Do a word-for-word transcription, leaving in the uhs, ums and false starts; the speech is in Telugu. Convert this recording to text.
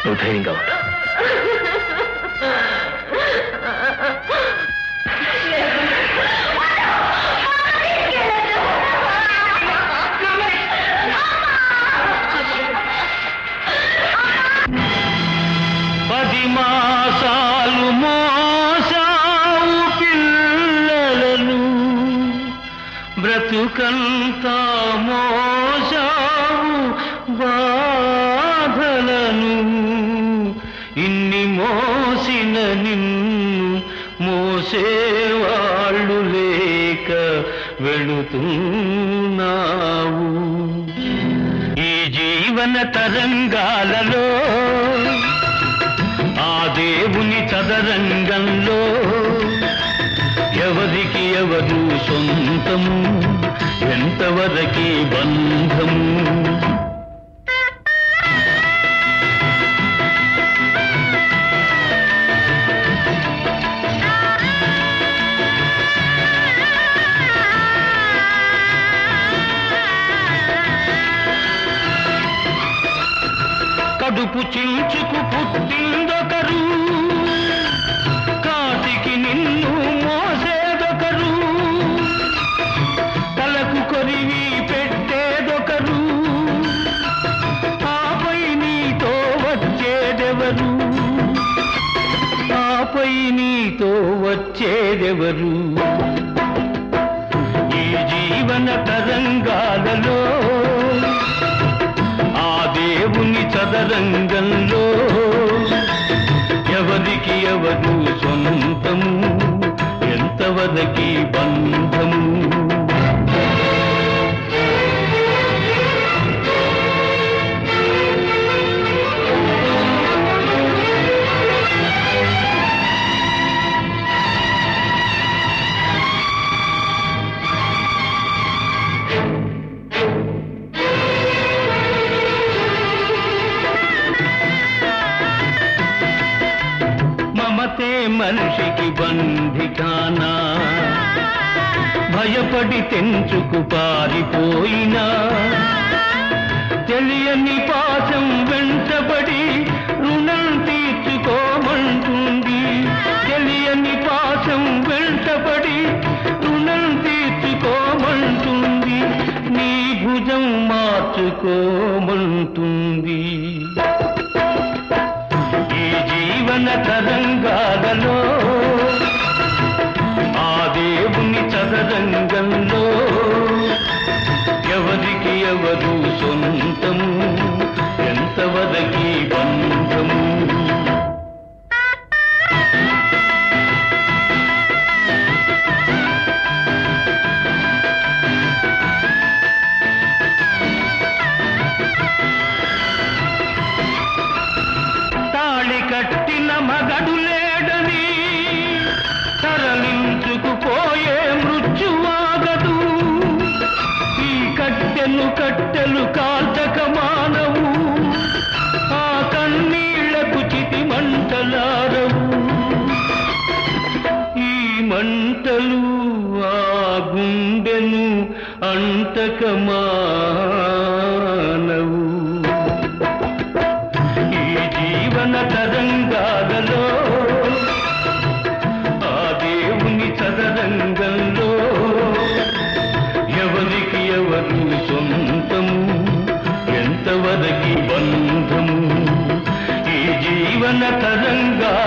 నువ్వు ధైర్యంగా ఉండు. పది మాసాలు మోసావు పిల్లలను, బ్రతుకంతా మోసావు బాధలను. ఇన్ని మోసిన నిన్ను మోసేవాళ్ళు లేక వెళుతున్నావు. ఈ జీవన తరంగాలలో ఆ దేవుని చదరంగంలో ఎవరికి ఎవరు సొంతము, ఎంతవరకి బంధము. కడుపు చించుకు పుట్టిందొకరు, కాటికి నిన్ను మోసేదొకరు, తలకు కొరివి పెట్టేదొకరు, ఆపై నీతో వచ్చేదెవరు, ఆపై నీతో వచ్చేదెవరు. ఈ జీవన తరంగాలలో దేవుని చదరంగంలో ఎవరికి ఎవరు సొంతము, ఎంతవరకి బంధము. మమతే మనిషికి బంధికానా, భయపడి తెంచుకు పారిపోయినా, తెలియని పాశం వెంటబడి రుణం తీర్చుకోమంటుంది. తెలియని పాశం వెంటబడి రుణం తీర్చుకోమంటుంది, నీ భుజం మార్చుకోమంటుంది. జీవన తరంగాలలో ఆ దేవుని చదరంగంలో ఎవరికి ఎవరు సొంతము, ఎంతవరకి బంధము. కట్టిన మగడు లేడని తరలించుకుపోయే మృత్యువాగదు. ఈ కట్టెలు కట్టెలు కాల్చక మానవు, ఆ కన్నీళ్లకు చితి మంటలారవు. ఈ మంటలు ఆ గుండెను అంటక మానవు. జీవన తరంగాలలో ఆ దేవుని చదరంగంలో ఎవరికి ఎవరు సొంతము, ఎంతవరకి బంధము. ఈ జీవన తరంగా